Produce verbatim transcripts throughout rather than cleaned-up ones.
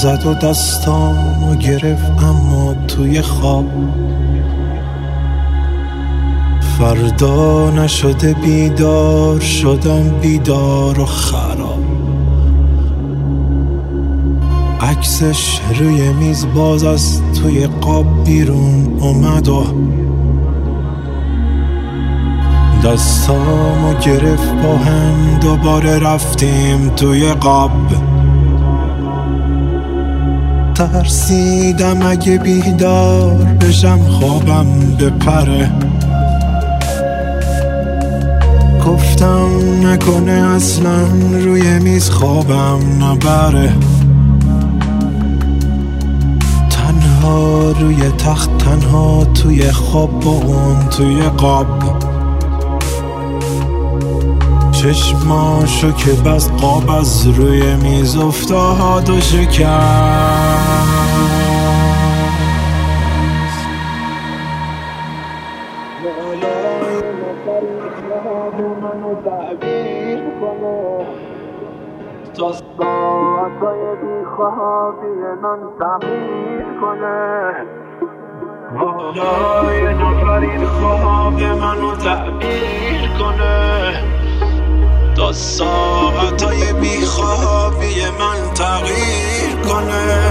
زد و دستامو گرفت اما توی خواب. فردا نشده بیدار شدم، بیدار و خراب. عکسش روی میز باز از توی قاب بیرون اومد و دستامو گرفت با هم دوباره رفتیم توی قاب. ترسیدم اگه بیدار بشم خوابم بپره. گفتم نکنه اصلا روی میز خوابم نبره. تنها روی تخت، تنها توی خواب با اون توی قاب. چشماشو که بس قاب از روی میز افتاد و شکست. منو تعبیر کنه تا ساعتای بیخوابی من تعبیر کنه. حالا یه نفر خواب منو تعبیر کنه تا ساعتای بیخوابی من تغییر کنه.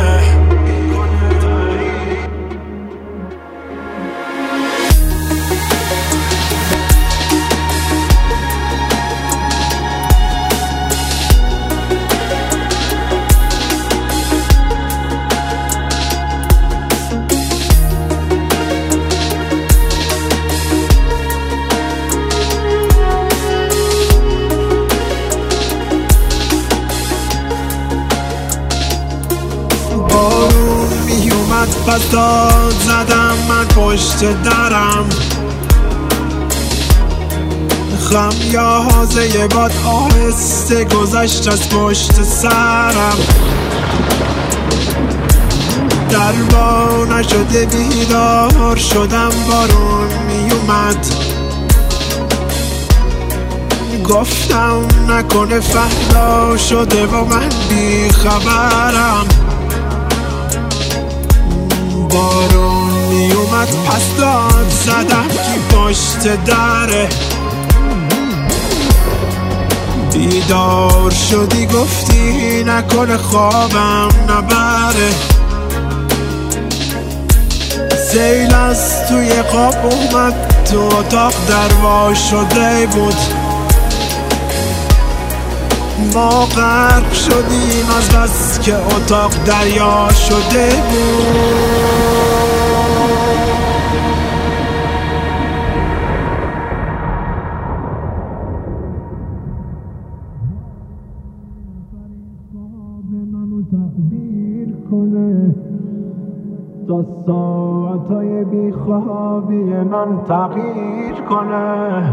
پس داد زدم من پشت درم، خمیازه باد آهسته گذشت از پشت سرم. دربا نشده بیدار شدم، بارون میومد. گفتم نکنه فردا شده و من بیخبرم. بارون می اومد پس داد زدم کی پشت دره. بیدار شدی گفتی نکنه خوابم نبره. سیل از توی خواب اومد تو اتاق دروا شده بود. ما غرق شدیم از بس که اتاق دریا شده بود. تعبیر کنه تا ساعتای بیخوابی من تغییر کنه.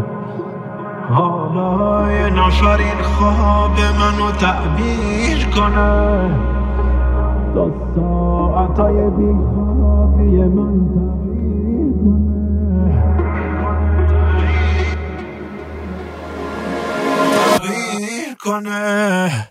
حالا یه نفر این خواب منو تعبیر کنه تا ساعتای بیخوابی من تغییر کنه. تغییر کنه.